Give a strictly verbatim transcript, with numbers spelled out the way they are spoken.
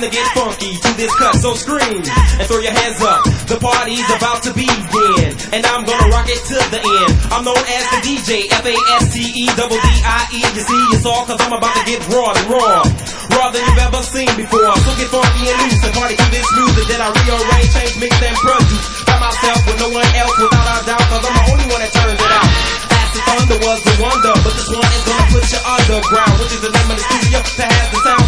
to get funky to this cut, so scream and throw your hands up. The party's about to begin, and I'm gonna rock it to the end. I'm known as the D J, F A S T E D D I E. You see, it's all cause I'm about to get raw and raw, raw than you've ever seen before. So get funky and loose and party to this music that I rearrange, change, mix, and produce by myself with no one else, without a doubt, cause I'm the only one that turns it out. Acid Thunder was the wonder, but this one is gonna put you underground, which is the name of the studio that has the sound